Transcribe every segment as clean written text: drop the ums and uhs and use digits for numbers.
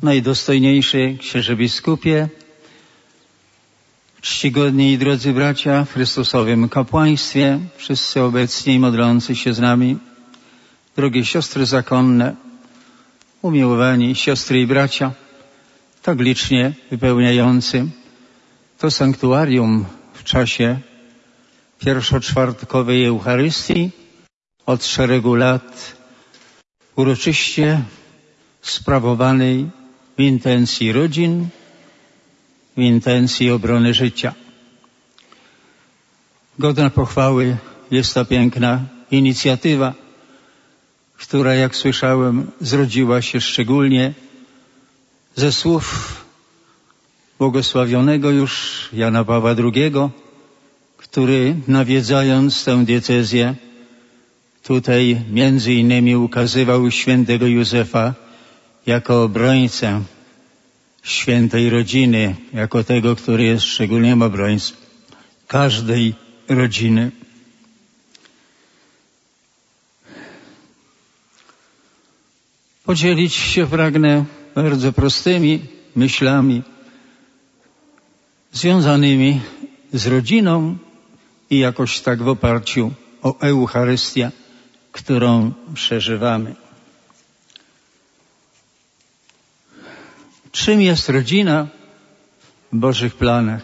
Najdostojniejszy księże biskupie, czcigodni i drodzy bracia w Chrystusowym kapłaństwie, wszyscy obecni i modlący się z nami, drogie siostry zakonne, umiłowani siostry i bracia, tak licznie wypełniający to sanktuarium w czasie pierwszoczwartkowej Eucharystii od szeregu lat uroczyście sprawowanej w intencji rodzin, w intencji obrony życia. Godna pochwały jest ta piękna inicjatywa, która, jak słyszałem, zrodziła się szczególnie ze słów błogosławionego już Jana Pawła II, który, nawiedzając tę diecezję, tutaj między innymi ukazywał świętego Józefa jako obrońcę świętej rodziny, jako tego, który jest szczególnym obrońcą każdej rodziny. Podzielić się pragnę bardzo prostymi myślami związanymi z rodziną i jakoś tak w oparciu o Eucharystię, którą przeżywamy. Czym jest rodzina w Bożych planach?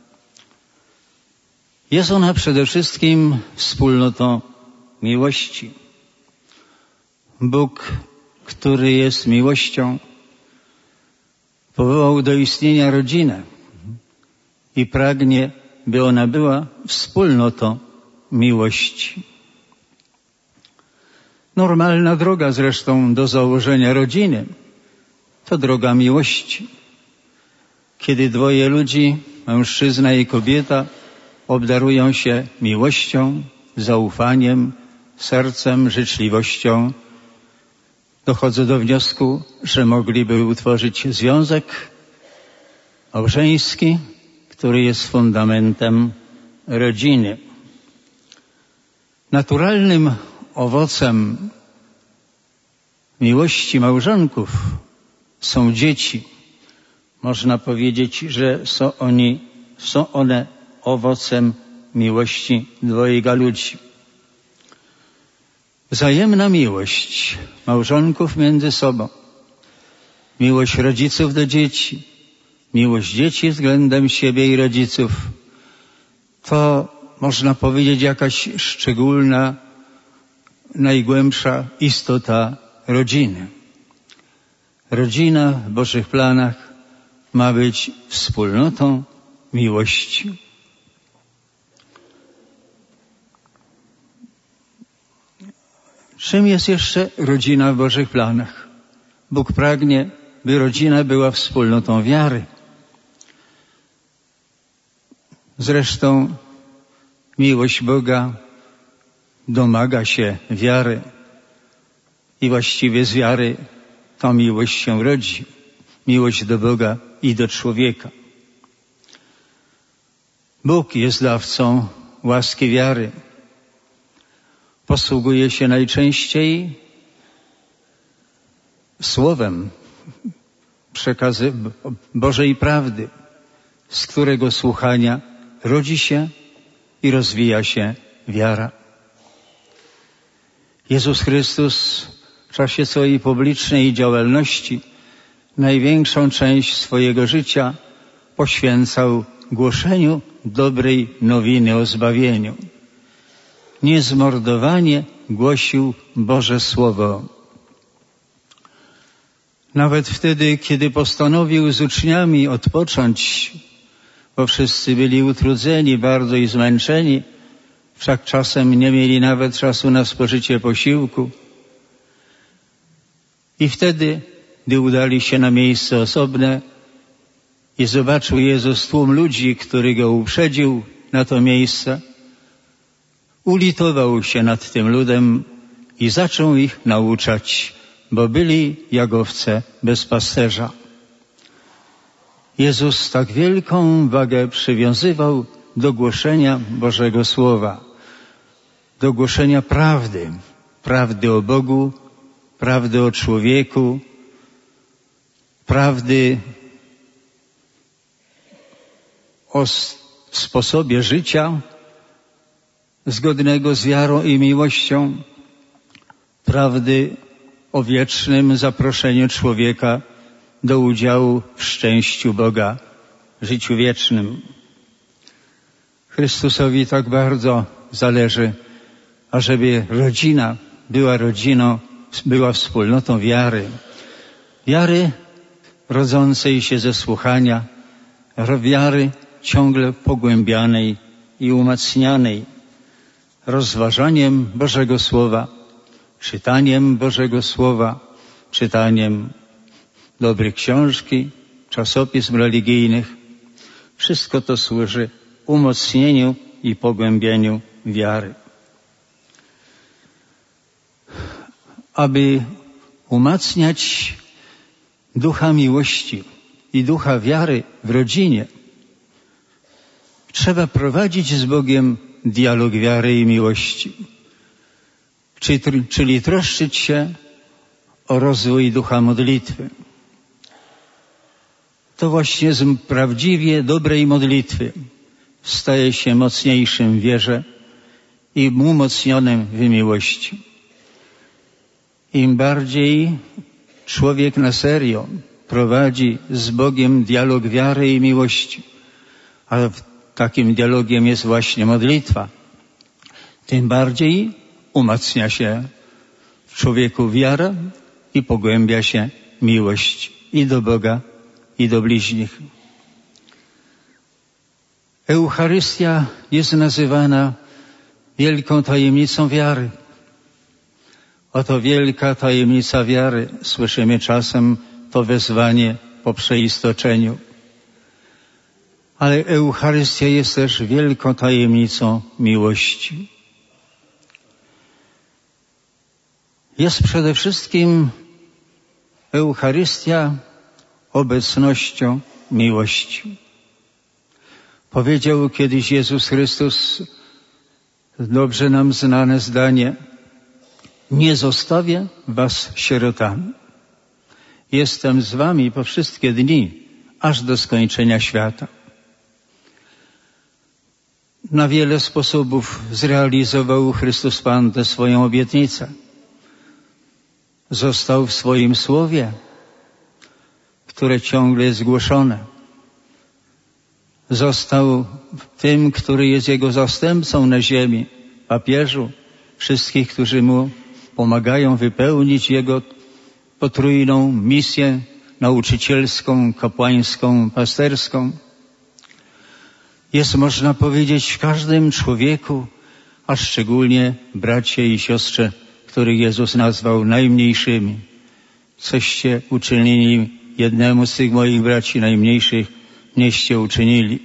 Jest ona przede wszystkim wspólnotą miłości. Bóg, który jest miłością, powołał do istnienia rodzinę i pragnie, by ona była wspólnotą miłości. Normalna droga zresztą do założenia rodziny to droga miłości. Kiedy dwoje ludzi, mężczyzna i kobieta, obdarują się miłością, zaufaniem, sercem, życzliwością, dochodzę do wniosku, że mogliby utworzyć związek małżeński, który jest fundamentem rodziny. Naturalnym owocem miłości małżonków są dzieci. Można powiedzieć, że są one owocem miłości dwojga ludzi. Wzajemna miłość małżonków między sobą, miłość rodziców do dzieci, miłość dzieci względem siebie i rodziców, to można powiedzieć jakaś szczególna, najgłębsza istota rodziny. Rodzina w Bożych planach ma być wspólnotą miłości. Czym jest jeszcze rodzina w Bożych planach? Bóg pragnie, by rodzina była wspólnotą wiary. Zresztą miłość Boga domaga się wiary i właściwie z wiary ta miłość się rodzi. Miłość do Boga i do człowieka. Bóg jest dawcą łaski wiary. Posługuje się najczęściej słowem przekazy Bożej prawdy, z którego słuchania rodzi się i rozwija się wiara. Jezus Chrystus w czasie swojej publicznej działalności największą część swojego życia poświęcał głoszeniu dobrej nowiny o zbawieniu. Niezmordowanie głosił Boże Słowo. Nawet wtedy, kiedy postanowił z uczniami odpocząć, bo wszyscy byli utrudzeni bardzo i zmęczeni, wszak czasem nie mieli nawet czasu na spożycie posiłku. I wtedy, gdy udali się na miejsce osobne i zobaczył Jezus tłum ludzi, który go uprzedził na to miejsce, ulitował się nad tym ludem i zaczął ich nauczać, bo byli jak owce bez pasterza. Jezus tak wielką wagę przywiązywał do głoszenia Bożego Słowa, do głoszenia prawdy, prawdy o Bogu, prawdy o człowieku, prawdy o sposobie życia zgodnego z wiarą i miłością, prawdy o wiecznym zaproszeniu człowieka do udziału w szczęściu Boga, życiu wiecznym. Chrystusowi tak bardzo zależy, ażeby rodzina była rodziną, była wspólnotą wiary. Wiary rodzącej się ze słuchania, wiary ciągle pogłębianej i umacnianej rozważaniem Bożego Słowa, czytaniem Bożego Słowa, czytaniem dobrych książki, czasopism religijnych. Wszystko to służy umocnieniu i pogłębieniu wiary. Aby umacniać ducha miłości i ducha wiary w rodzinie, trzeba prowadzić z Bogiem dialog wiary i miłości, czyli troszczyć się o rozwój ducha modlitwy. To właśnie z prawdziwie dobrej modlitwy staje się mocniejszym w wierze i umocnionym w miłości. Im bardziej człowiek na serio prowadzi z Bogiem dialog wiary i miłości, a takim dialogiem jest właśnie modlitwa, tym bardziej umacnia się w człowieku wiara i pogłębia się miłość i do Boga, i do bliźnich. Eucharystia jest nazywana wielką tajemnicą wiary. Oto wielka tajemnica wiary. Słyszymy czasem to wezwanie po przeistoczeniu. Ale Eucharystia jest też wielką tajemnicą miłości. Jest przede wszystkim Eucharystia obecnością miłości. Powiedział kiedyś Jezus Chrystus, dobrze nam znane zdanie: nie zostawię was sierotami. Jestem z wami po wszystkie dni, aż do skończenia świata. Na wiele sposobów zrealizował Chrystus Pan tę swoją obietnicę. Został w swoim słowie, które ciągle jest głoszone. Został tym, który jest Jego zastępcą na ziemi, papieżu, wszystkich, którzy Mu pomagają wypełnić Jego potrójną misję nauczycielską, kapłańską, pasterską. Jest, można powiedzieć, w każdym człowieku, a szczególnie bracie i siostrze, których Jezus nazwał najmniejszymi. Coście uczynili jednemu z tych moich braci najmniejszych, nieście uczynili.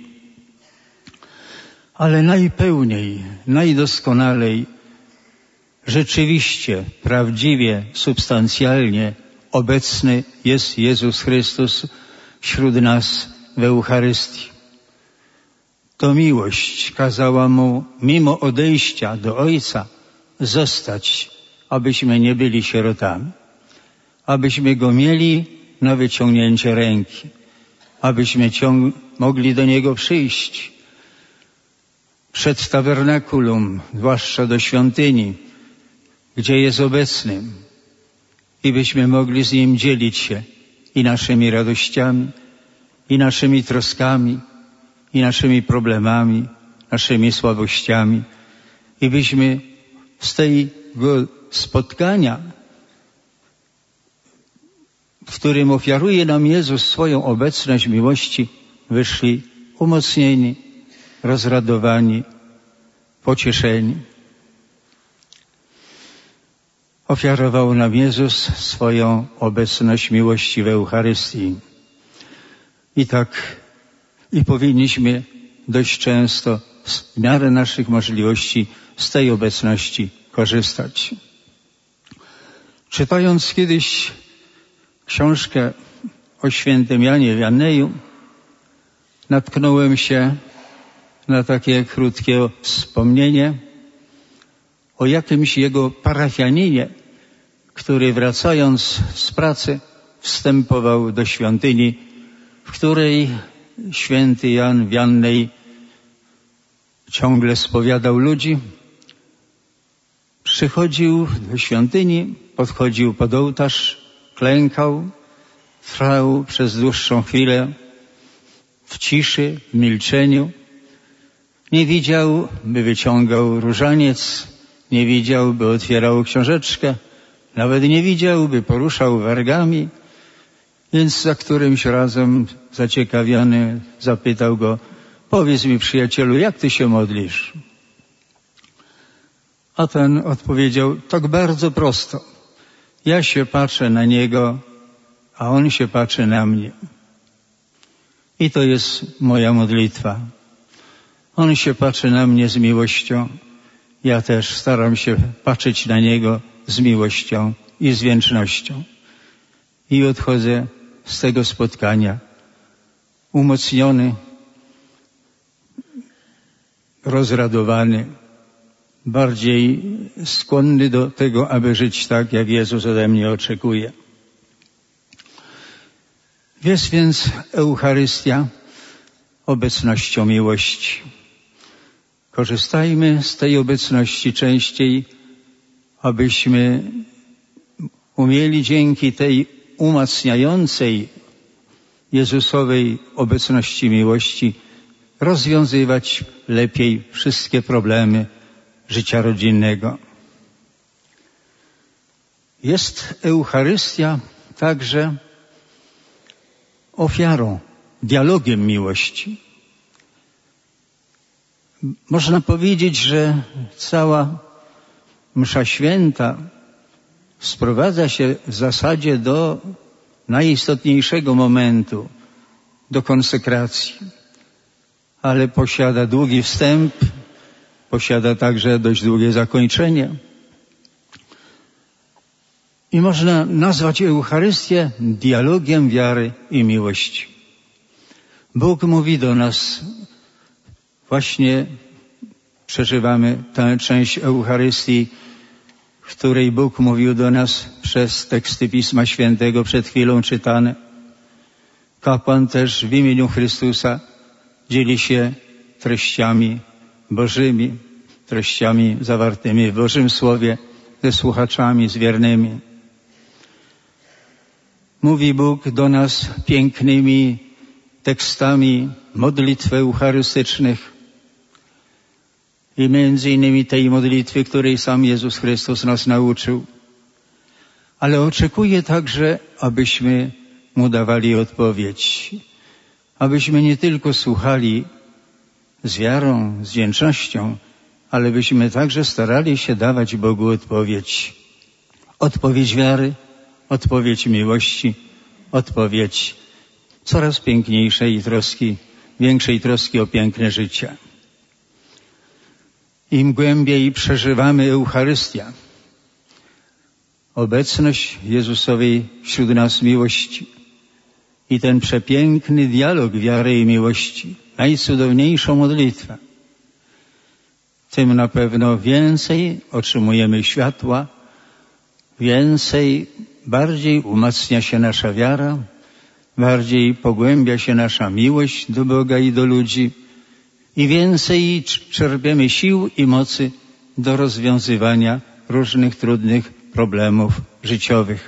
Ale najpełniej, najdoskonalej, rzeczywiście, prawdziwie, substancjalnie obecny jest Jezus Chrystus wśród nas w Eucharystii. To miłość kazała Mu, mimo odejścia do Ojca, zostać, abyśmy nie byli sierotami, abyśmy Go mieli na wyciągnięcie ręki, abyśmy mogli do Niego przyjść przed tabernakulum, zwłaszcza do świątyni, gdzie jest obecny, i byśmy mogli z Nim dzielić się i naszymi radościami, i naszymi troskami, i naszymi problemami, naszymi słabościami, i byśmy z tego spotkania, w którym ofiaruje nam Jezus swoją obecność miłości, wyszli umocnieni, rozradowani, pocieszeni. Ofiarował nam Jezus swoją obecność miłości w Eucharystii. I tak i powinniśmy dość często w miarę naszych możliwości z tej obecności korzystać. Czytając kiedyś książkę o świętym Janie Wianneju, natknąłem się na takie krótkie wspomnienie o jakimś jego parafianinie, który wracając z pracy wstępował do świątyni, w której święty Jan Wiannej ciągle spowiadał ludzi. Przychodził do świątyni, podchodził pod ołtarz, klękał, trwał przez dłuższą chwilę w ciszy, w milczeniu. Nie widział, by wyciągał różaniec, nie widział, by otwierał książeczkę, nawet nie widział, by poruszał wargami. Więc za którymś razem zaciekawiony zapytał go: powiedz mi, przyjacielu, jak ty się modlisz? A ten odpowiedział tak bardzo prosto: ja się patrzę na niego, a on się patrzy na mnie. I to jest moja modlitwa. On się patrzy na mnie z miłością. Ja też staram się patrzeć na niego z miłością i z wdzięcznością. I odchodzę z tego spotkania umocniony, rozradowany, bardziej skłonny do tego, aby żyć tak, jak Jezus ode mnie oczekuje. Jest więc Eucharystia obecnością miłości. Korzystajmy z tej obecności częściej, abyśmy umieli dzięki tej umacniającej Jezusowej obecności miłości rozwiązywać lepiej wszystkie problemy życia rodzinnego. Jest Eucharystia także ofiarą, dialogiem miłości. Można powiedzieć, że cała msza święta sprowadza się w zasadzie do najistotniejszego momentu, do konsekracji, ale posiada długi wstęp, posiada także dość długie zakończenie. I można nazwać Eucharystię dialogiem wiary i miłości. Bóg mówi do nas, właśnie przeżywamy tę część Eucharystii, w której Bóg mówił do nas przez teksty Pisma Świętego przed chwilą czytane. Kapłan też w imieniu Chrystusa dzieli się treściami Bożymi, treściami zawartymi w Bożym Słowie ze słuchaczami, z wiernymi. Mówi Bóg do nas pięknymi tekstami modlitw eucharystycznych i między innymi tej modlitwy, której sam Jezus Chrystus nas nauczył. Ale oczekuje także, abyśmy Mu dawali odpowiedź. Abyśmy nie tylko słuchali z wiarą, z wdzięcznością, ale byśmy także starali się dawać Bogu odpowiedź. Odpowiedź wiary, odpowiedź miłości, odpowiedź coraz piękniejszej troski, większej troski o piękne życie. Im głębiej przeżywamy Eucharystię, obecność Jezusowej wśród nas miłości i ten przepiękny dialog wiary i miłości, najcudowniejszą modlitwę, tym na pewno więcej otrzymujemy światła, bardziej umacnia się nasza wiara, bardziej pogłębia się nasza miłość do Boga i do ludzi i więcej czerpiemy sił i mocy do rozwiązywania różnych trudnych problemów życiowych.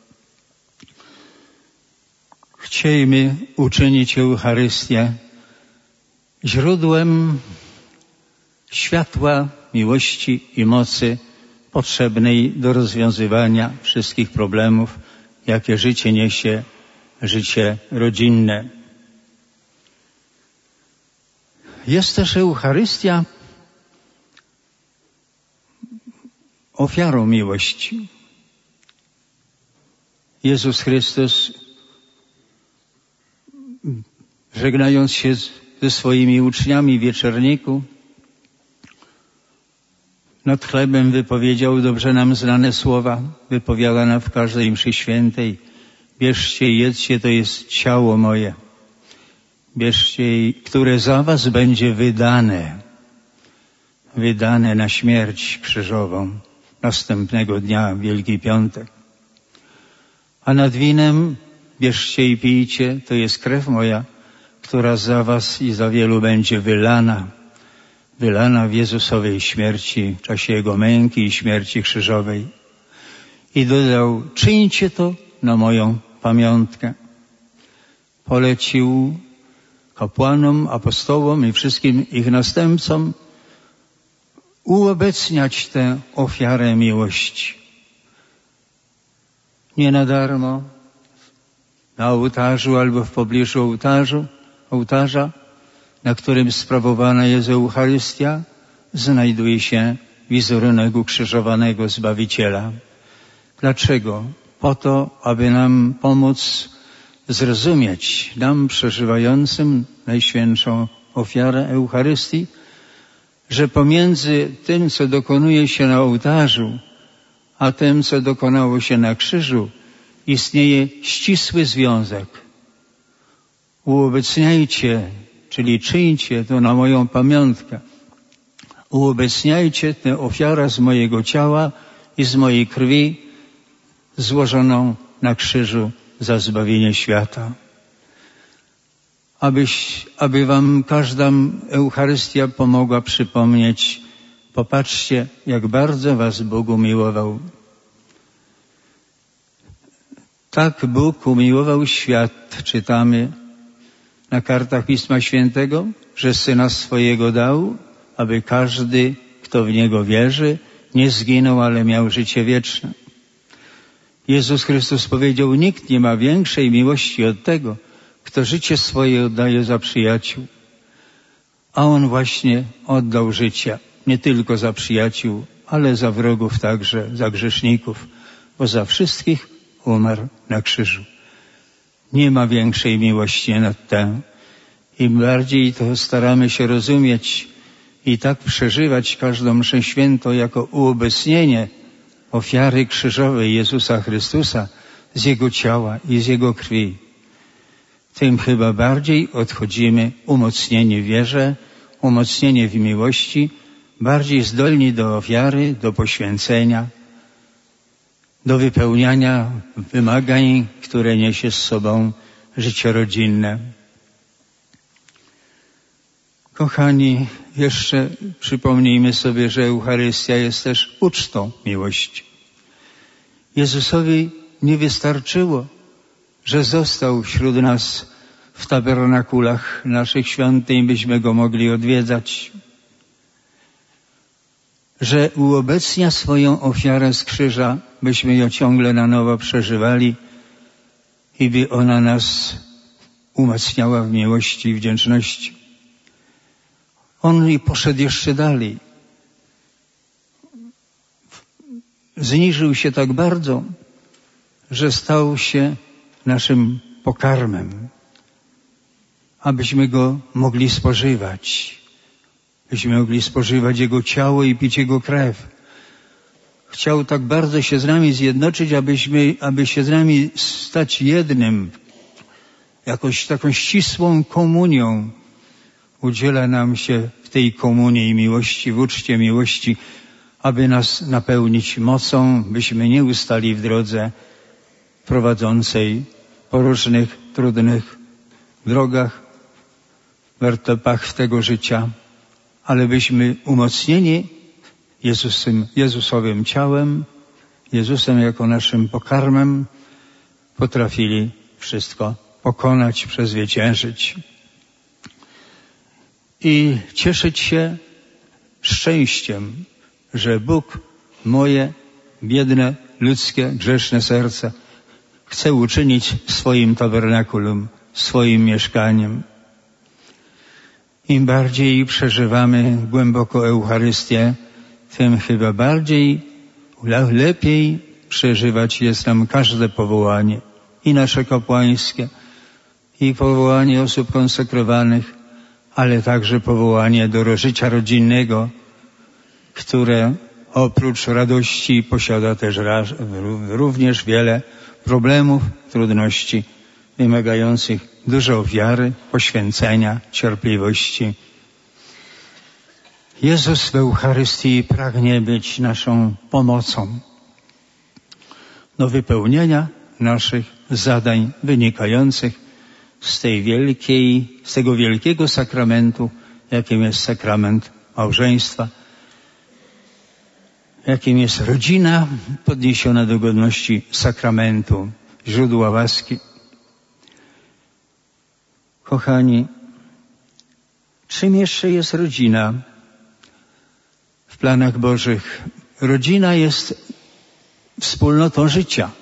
Chciejmy uczynić Eucharystię źródłem światła, miłości i mocy potrzebnej do rozwiązywania wszystkich problemów, jakie życie niesie, życie rodzinne. Jest też Eucharystia ofiarą miłości. Jezus Chrystus, żegnając się ze swoimi uczniami w wieczorniku, nad chlebem wypowiedział dobrze nam znane słowa, wypowiadane w każdej mszy świętej. Bierzcie i jedzcie, to jest ciało moje. Bierzcie, które za was będzie wydane na śmierć krzyżową następnego dnia, Wielki Piątek. A nad winem bierzcie i pijcie, to jest krew moja, która za was i za wielu będzie wylana w Jezusowej śmierci, w czasie Jego męki i śmierci krzyżowej. I dodał, czyńcie to na moją pamiątkę. Polecił kapłanom, apostołom i wszystkim ich następcom uobecniać tę ofiarę miłości. Nie na darmo na ołtarzu albo w pobliżu ołtarza, na którym sprawowana jest Eucharystia, znajduje się wizerunek ukrzyżowanego Zbawiciela. Dlaczego? Po to, aby nam pomóc zrozumieć, nam przeżywającym Najświętszą ofiarę Eucharystii, że pomiędzy tym, co dokonuje się na ołtarzu, a tym, co dokonało się na krzyżu, istnieje ścisły związek. Uobecniajcie, czyli czyńcie to na moją pamiątkę. Uobecniajcie tę ofiarę z mojego ciała i z mojej krwi złożoną na krzyżu za zbawienie świata. Aby wam każda Eucharystia pomogła przypomnieć, popatrzcie, jak bardzo was Bóg umiłował. Tak Bóg umiłował świat, czytamy na kartach Pisma Świętego, że Syna swojego dał, aby każdy, kto w Niego wierzy, nie zginął, ale miał życie wieczne. Jezus Chrystus powiedział, nikt nie ma większej miłości od tego, kto życie swoje oddaje za przyjaciół. A On właśnie oddał życie, nie tylko za przyjaciół, ale za wrogów także, za grzeszników, bo za wszystkich umarł na krzyżu. Nie ma większej miłości nad tę. Im bardziej to staramy się rozumieć i tak przeżywać każdą mszę świętą jako uobecnienie ofiary krzyżowej Jezusa Chrystusa z Jego ciała i z Jego krwi, tym chyba bardziej odchodzimy umocnieni w wierze, umocnieni w miłości, bardziej zdolni do ofiary, do poświęcenia, do wypełniania wymagań, które niesie z sobą życie rodzinne. Kochani, jeszcze przypomnijmy sobie, że Eucharystia jest też ucztą miłości. Jezusowi nie wystarczyło, że został wśród nas w tabernakulach naszych świątyń, byśmy Go mogli odwiedzać, że uobecnia swoją ofiarę z krzyża, byśmy ją ciągle na nowo przeżywali i by ona nas umacniała w miłości i wdzięczności. On i poszedł jeszcze dalej. Zniżył się tak bardzo, że stał się naszym pokarmem, abyśmy Go mogli spożywać. Byśmy mogli spożywać Jego ciało i pić Jego krew. Chciał tak bardzo się z nami zjednoczyć, aby się z nami stać jednym. Jakoś taką ścisłą komunią udziela nam się w tej komunii i miłości, w uczcie miłości, aby nas napełnić mocą, byśmy nie ustali w drodze prowadzącej po różnych trudnych drogach, wertepach tego życia, ale byśmy umocnieni Jezusowym ciałem, Jezusem jako naszym pokarmem, potrafili wszystko pokonać, przezwyciężyć i cieszyć się szczęściem, że Bóg moje biedne, ludzkie, grzeszne serce chce uczynić swoim tabernakulum, swoim mieszkaniem. Im bardziej przeżywamy głęboko Eucharystię, tym chyba bardziej, lepiej przeżywać jest nam każde powołanie, i nasze kapłańskie, i powołanie osób konsekrowanych, ale także powołanie do życia rodzinnego, które oprócz radości posiada też również wiele problemów, trudności wymagających dużo ofiary, poświęcenia, cierpliwości. Jezus w Eucharystii pragnie być naszą pomocą do wypełnienia naszych zadań wynikających z tego wielkiego sakramentu, jakim jest sakrament małżeństwa, jakim jest rodzina podniesiona do godności sakramentu, źródła łaski. Kochani, czym jeszcze jest rodzina w planach Bożych? Rodzina jest wspólnotą życia.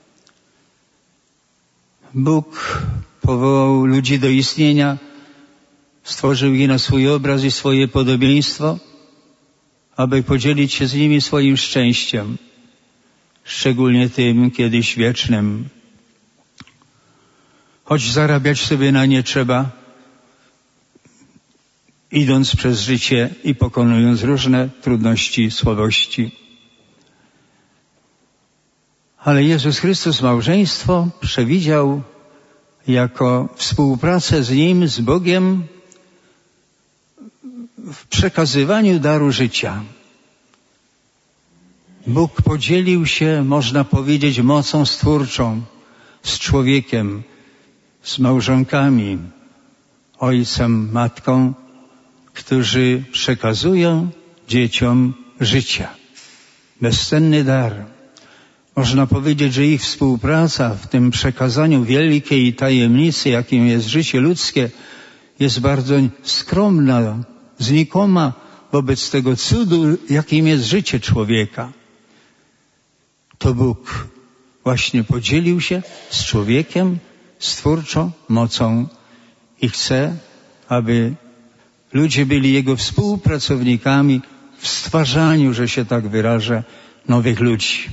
Bóg powołał ludzi do istnienia, stworzył je na swój obraz i swoje podobieństwo, aby podzielić się z nimi swoim szczęściem, szczególnie tym kiedyś wiecznym. Choć zarabiać sobie na nie trzeba, idąc przez życie i pokonując różne trudności, słabości. Ale Jezus Chrystus małżeństwo przewidział jako współpracę z Nim, z Bogiem, w przekazywaniu daru życia. Bóg podzielił się, można powiedzieć, mocą stwórczą z człowiekiem, z małżonkami, ojcem, matką, którzy przekazują dzieciom życia. Bezcenny dar. Można powiedzieć, że ich współpraca w tym przekazaniu wielkiej tajemnicy, jakim jest życie ludzkie, jest bardzo skromna, znikoma wobec tego cudu, jakim jest życie człowieka. To Bóg właśnie podzielił się z człowiekiem stwórczą mocą i chce, aby ludzie byli Jego współpracownikami w stwarzaniu, że się tak wyrażę, nowych ludzi.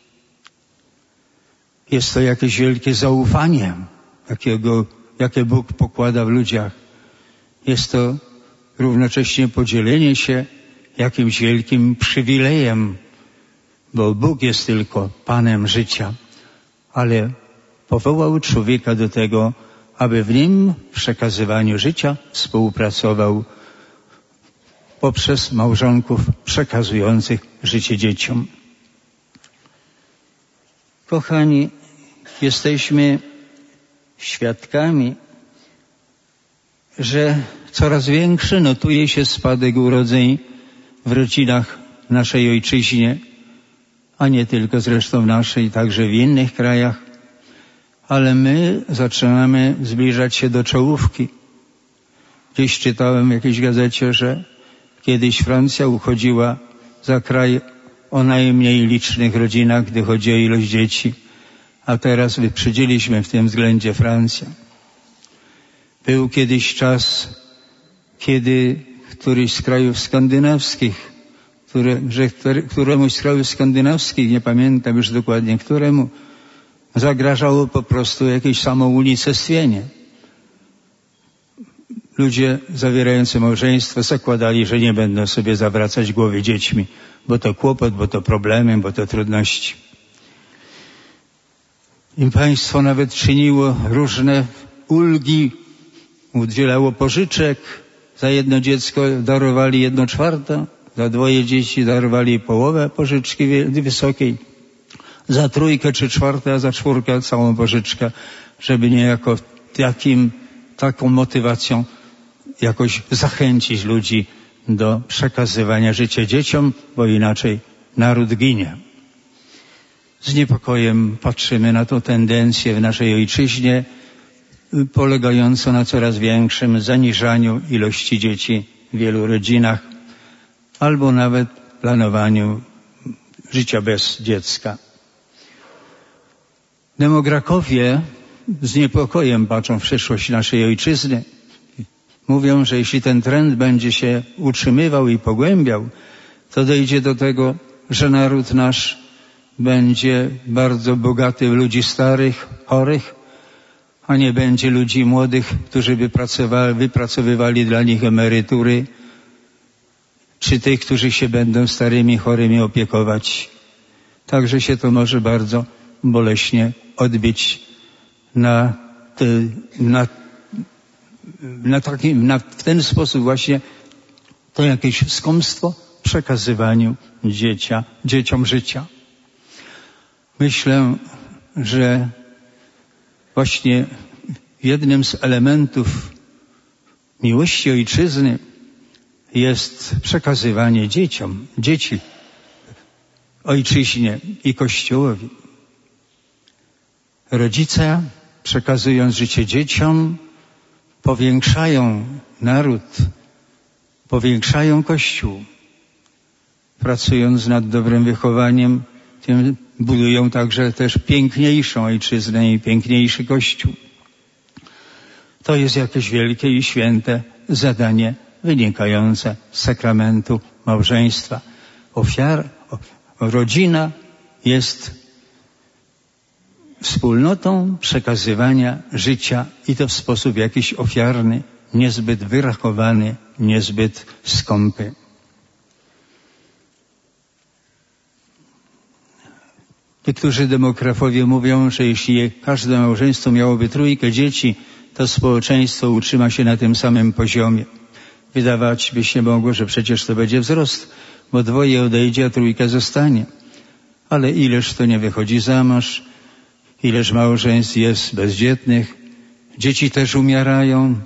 Jest to jakieś wielkie zaufanie, jakie Bóg pokłada w ludziach. Jest to równocześnie podzielenie się jakimś wielkim przywilejem, bo Bóg jest tylko Panem życia, ale powołał człowieka do tego, aby w nim w przekazywaniu życia współpracował poprzez małżonków przekazujących życie dzieciom. Kochani, jesteśmy świadkami, że coraz większy notuje się spadek urodzeń w rodzinach w naszej ojczyźnie, a nie tylko zresztą w naszej, także w innych krajach. Ale my zaczynamy zbliżać się do czołówki. Gdzieś czytałem w jakiejś gazecie, że kiedyś Francja uchodziła za kraj o najmniej licznych rodzinach, gdy chodzi o ilość dzieci, a teraz wyprzedziliśmy w tym względzie Francję. Był kiedyś czas, kiedy któryś z krajów skandynawskich, któremuś z krajów skandynawskich, nie pamiętam już dokładnie któremu, zagrażało po prostu jakieś samounicestwienie. Ludzie zawierający małżeństwo zakładali, że nie będą sobie zawracać głowy dziećmi, bo to kłopot, bo to problemy, bo to trudności. I państwo nawet czyniło różne ulgi, udzielało pożyczek, za jedno dziecko darowali 1/4, za 2 dzieci darowali połowę pożyczki wysokiej, za 3 czy 4, a za 4 całą pożyczkę, żeby niejako taką motywacją jakoś zachęcić ludzi do przekazywania życia dzieciom, bo inaczej naród ginie. Z niepokojem patrzymy na tę tendencję w naszej ojczyźnie, polegającą na coraz większym zaniżaniu ilości dzieci w wielu rodzinach, albo nawet planowaniu życia bez dziecka. Demografowie z niepokojem patrzą w przyszłość naszej ojczyzny. Mówią, że jeśli ten trend będzie się utrzymywał i pogłębiał, to dojdzie do tego, że naród nasz będzie bardzo bogaty w ludzi starych, chorych, a nie będzie ludzi młodych, którzy by wypracowywali dla nich emerytury, czy tych, którzy się będą starymi, chorymi opiekować. Także się to może bardzo boleśnie odbić w ten sposób właśnie to jakieś skąpstwo w przekazywaniu dzieciom życia. Myślę, że właśnie jednym z elementów miłości ojczyzny jest przekazywanie dzieci ojczyźnie i Kościołowi. Rodzice, przekazując życie dzieciom, powiększają naród, powiększają Kościół. Pracując nad dobrym wychowaniem, tym budują także też piękniejszą ojczyznę i piękniejszy Kościół. To jest jakieś wielkie i święte zadanie wynikające z sakramentu małżeństwa. Rodzina jest wspólnotą przekazywania życia i to w sposób jakiś ofiarny, niezbyt wyrachowany, niezbyt skąpy. Niektórzy demografowie mówią, że jeśli każde małżeństwo miałoby 3 dzieci, to społeczeństwo utrzyma się na tym samym poziomie. Wydawać by się mogło, że przecież to będzie wzrost, bo 2 odejdzie, a 3 zostanie. Ale ileż to nie wychodzi za mąż, ileż małżeństw jest bezdzietnych, dzieci też umierają.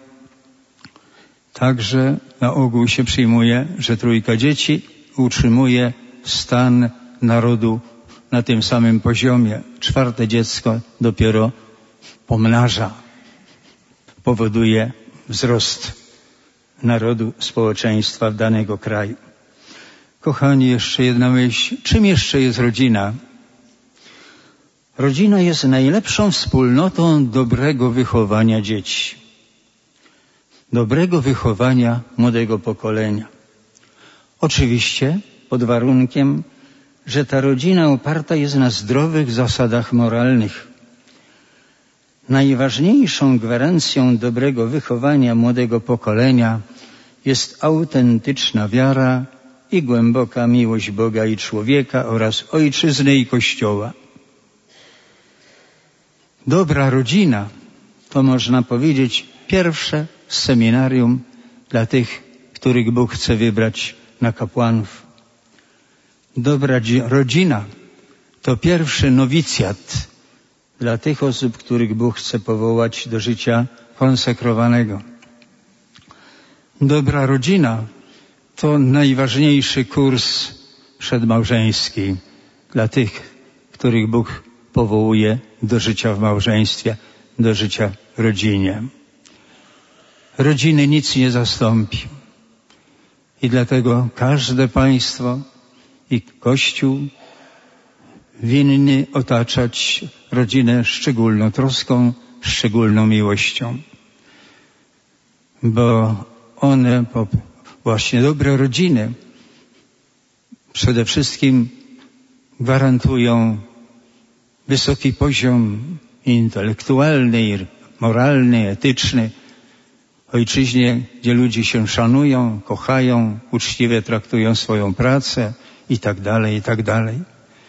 Także na ogół się przyjmuje, że 3 dzieci utrzymuje stan narodu na tym samym poziomie. 4 dziecko dopiero pomnaża, powoduje wzrost narodu, społeczeństwa danego kraju. Kochani, jeszcze jedna myśl. Czym jeszcze jest rodzina? Rodzina jest najlepszą wspólnotą dobrego wychowania dzieci. Dobrego wychowania młodego pokolenia. Oczywiście pod warunkiem, że ta rodzina oparta jest na zdrowych zasadach moralnych. Najważniejszą gwarancją dobrego wychowania młodego pokolenia jest autentyczna wiara i głęboka miłość Boga i człowieka oraz ojczyzny i Kościoła. Dobra rodzina to, można powiedzieć, pierwsze seminarium dla tych, których Bóg chce wybrać na kapłanów. Dobra rodzina to pierwszy nowicjat dla tych osób, których Bóg chce powołać do życia konsekrowanego. Dobra rodzina to najważniejszy kurs przedmałżeński dla tych, których Bóg powołuje do życia w małżeństwie, do życia w rodzinie. Rodziny nic nie zastąpi. I dlatego każde państwo i Kościół winny otaczać rodzinę szczególną troską, szczególną miłością. Bo one, właśnie dobre rodziny, przede wszystkim gwarantują wysoki poziom intelektualny, moralny, etyczny, ojczyźnie, gdzie ludzie się szanują, kochają, uczciwie traktują swoją pracę i tak dalej, i tak dalej.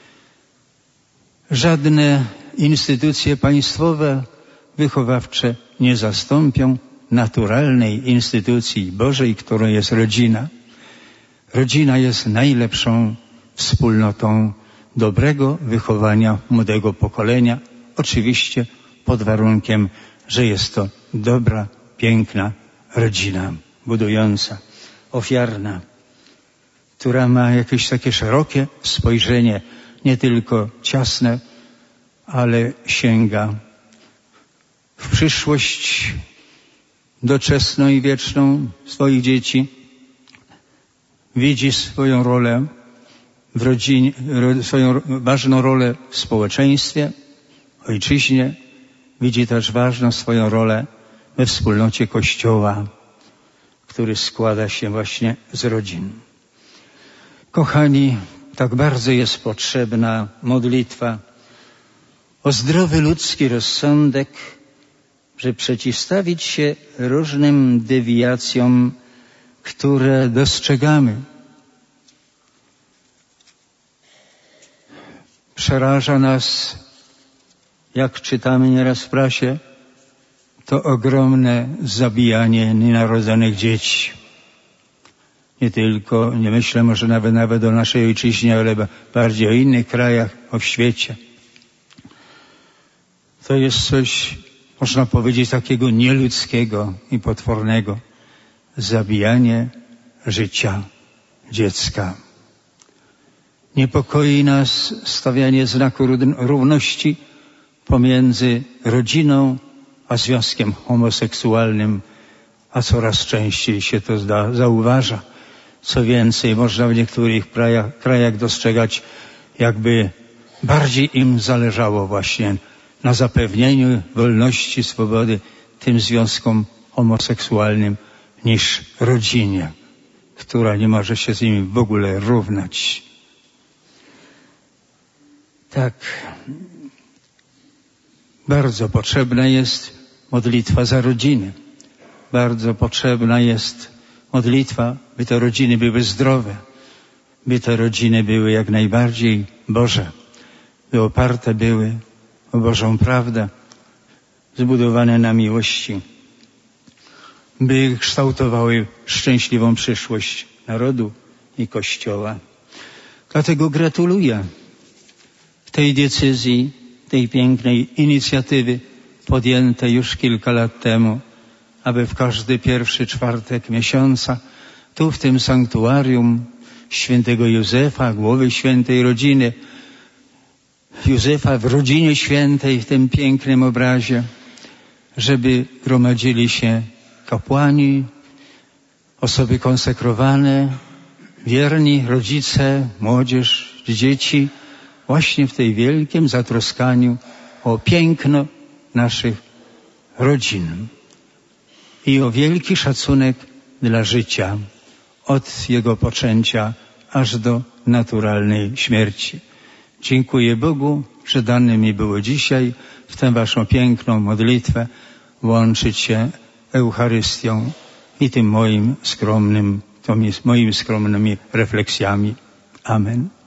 Żadne instytucje państwowe, wychowawcze nie zastąpią naturalnej instytucji Bożej, którą jest rodzina. Rodzina jest najlepszą wspólnotą dobrego wychowania młodego pokolenia. Oczywiście pod warunkiem, że jest to dobra, piękna rodzina, budująca, ofiarna, która ma jakieś takie szerokie spojrzenie, nie tylko ciasne, ale sięga w przyszłość doczesną i wieczną swoich dzieci, widzi swoją rolę w rodzinie, swoją ważną rolę w społeczeństwie, ojczyźnie, widzi też ważną swoją rolę we wspólnocie Kościoła, który składa się właśnie z rodzin. Kochani, tak bardzo jest potrzebna modlitwa o zdrowy ludzki rozsądek, żeby przeciwstawić się różnym dewiacjom, które dostrzegamy. Przeraża nas, jak czytamy nieraz w prasie, to ogromne zabijanie nienarodzonych dzieci. Nie tylko, nie myślę może nawet o naszej ojczyźnie, ale bardziej o innych krajach, o świecie. to jest coś, można powiedzieć, takiego nieludzkiego i potwornego. Zabijanie życia dziecka. Niepokoi nas stawianie znaku równości pomiędzy rodziną a związkiem homoseksualnym, a coraz częściej się to zauważa. Co więcej, można w niektórych krajach dostrzegać, jakby bardziej im zależało właśnie na zapewnieniu wolności, swobody tym związkom homoseksualnym niż rodzinie, która nie może się z nimi w ogóle równać. Tak, bardzo potrzebna jest modlitwa za rodziny. Bardzo potrzebna jest modlitwa, by te rodziny były zdrowe, by te rodziny były jak najbardziej Boże, by oparte były o Bożą prawdę, zbudowane na miłości, by kształtowały szczęśliwą przyszłość narodu i Kościoła. Dlatego gratuluję tej decyzji, tej pięknej inicjatywy podjętej już kilka lat temu, aby w każdy pierwszy czwartek miesiąca tu w tym sanktuarium świętego Józefa, głowy świętej rodziny, Józefa w rodzinie świętej, w tym pięknym obrazie, żeby gromadzili się kapłani, osoby konsekrowane, wierni, rodzice, młodzież, dzieci, właśnie w tej wielkim zatroskaniu o piękno naszych rodzin i o wielki szacunek dla życia od jego poczęcia aż do naturalnej śmierci. Dziękuję Bogu, że dane mi było dzisiaj w tę waszą piękną modlitwę łączyć się Eucharystią i tym moimi skromnymi refleksjami. Amen.